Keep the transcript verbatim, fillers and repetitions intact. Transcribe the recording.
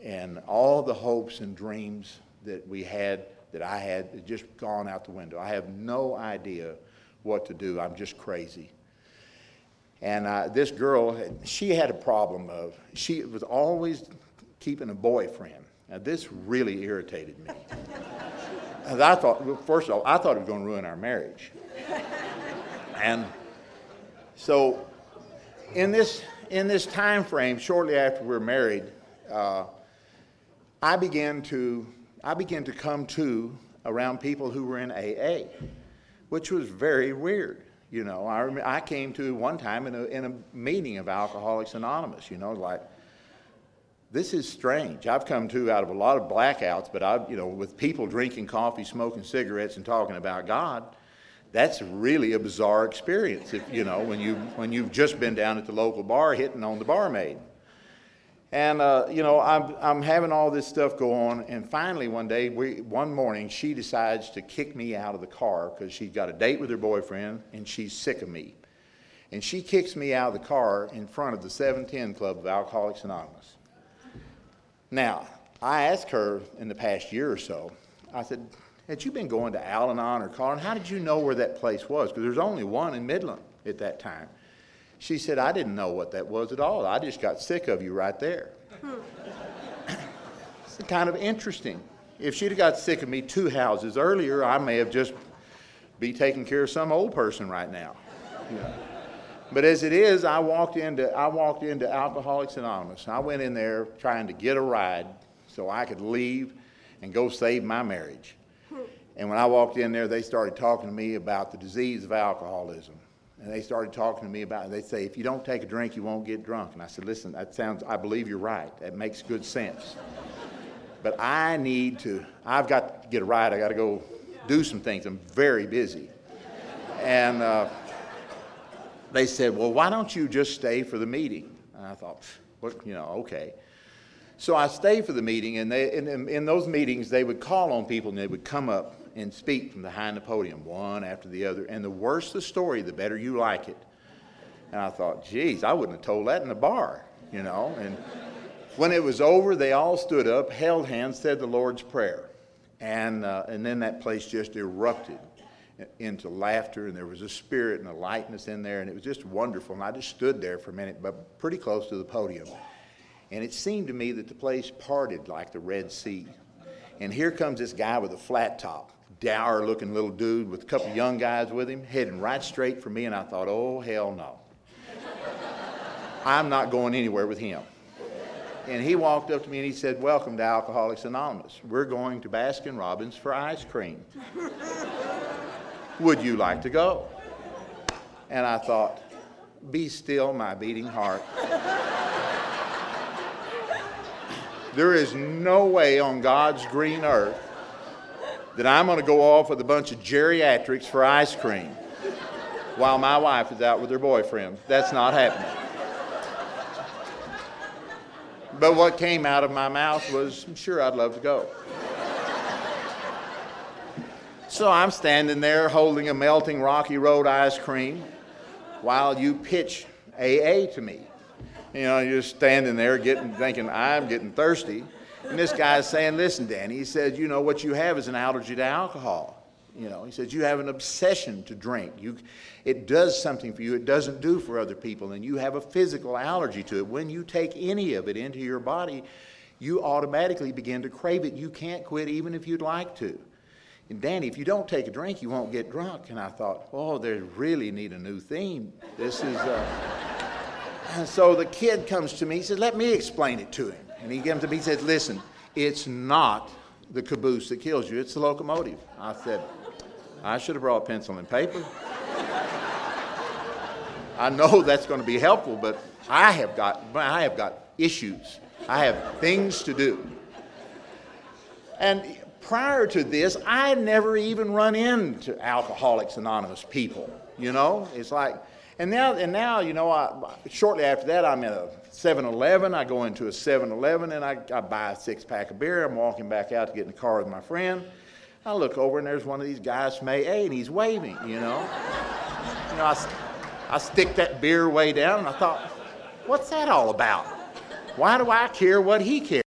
and all the hopes and dreams that we had, that I had, had just gone out the window. I have no idea what to do. I'm just crazy. And uh, this girl, she had a problem of, she was always keeping a boyfriend. Now, this really irritated me. And I thought, well, first of all, I thought it was going to ruin our marriage. And so in this in this time frame, shortly after we were married, uh, I began to I began to come to around people who were in A A, which was very weird. You know, I rem- I came to one time in a in a meeting of Alcoholics Anonymous. You know, like, this is strange. I've come to out of a lot of blackouts, but I, you know, with people drinking coffee, smoking cigarettes, and talking about God. That's really a bizarre experience, if, you know, when, you, when you've just been down at the local bar hitting on the barmaid. And, uh, you know, I'm, I'm having all this stuff go on, and finally one day, we, one morning, she decides to kick me out of the car because she's got a date with her boyfriend, and she's sick of me. And she kicks me out of the car in front of the seven ten Club of Alcoholics Anonymous. Now, I asked her in the past year or so, I said, had you been going to Al-Anon or Colin? How did you know where that place was? Because there's only one in Midland at that time. She said, I didn't know what that was at all. I just got sick of you right there. It's kind of interesting. If she'd have got sick of me two houses earlier, I may have just be taking care of some old person right now. You know. But as it is, I walked into I walked into Alcoholics Anonymous. I went in there trying to get a ride so I could leave and go save my marriage. And when I walked in there, they started talking to me about the disease of alcoholism. And they started talking to me about it. They say, if you don't take a drink, you won't get drunk. And I said, listen, that sounds, I believe you're right. That makes good sense. But I need to, I've got to get a ride. I got to go do some things. I'm very busy. And uh, they said, well, why don't you just stay for the meeting? And I thought, what, you know, okay. So I stayed for the meeting, and they, in, in those meetings, they would call on people, and they would come up and speak from behind the podium, one after the other. And the worse the story, the better you like it. And I thought, geez, I wouldn't have told that in the bar, you know. And when it was over, they all stood up, held hands, said the Lord's Prayer. And, uh, and then that place just erupted into laughter, and there was a spirit and a lightness in there, and it was just wonderful. And I just stood there for a minute, but pretty close to the podium. And it seemed to me that the place parted like the Red Sea. And here comes this guy with a flat top, dour-looking little dude with a couple young guys with him, heading right straight for me, and I thought, oh, hell no. I'm not going anywhere with him. And he walked up to me and he said, welcome to Alcoholics Anonymous. We're going to Baskin-Robbins for ice cream. Would you like to go? And I thought, be still, my beating heart. There is no way on God's green earth that I'm going to go off with a bunch of geriatrics for ice cream while my wife is out with her boyfriend. That's not happening. But what came out of my mouth was, I'm sure I'd love to go. So I'm standing there holding a melting Rocky Road ice cream while you pitch A A to me. You know, you're just standing there getting, thinking, I'm getting thirsty. And this guy's saying, listen, Danny, he said, you know, what you have is an allergy to alcohol. You know, he says, you have an obsession to drink. You, it does something for you it doesn't do for other people, and you have a physical allergy to it. When you take any of it into your body, you automatically begin to crave it. You can't quit even if you'd like to. And Danny, if you don't take a drink, you won't get drunk. And I thought, oh, they really need a new theme. This is... Uh... And so the kid comes to me, he says, let me explain it to him. And he comes to me, he says, listen, it's not the caboose that kills you, it's the locomotive. I said, I should have brought pencil and paper. I know that's going to be helpful, but I have got, I have got issues. I have things to do. And prior to this, I never even run into Alcoholics Anonymous people, you know? It's like, And now, and now, you know, I, shortly after that, I'm in a seven eleven. I go into a seven eleven, and I, I buy a six-pack of beer. I'm walking back out to get in the car with my friend. I look over, and there's one of these guys from A A, and he's waving, you know. You know, I, I stick that beer way down, and I thought, what's that all about? Why do I care what he cares?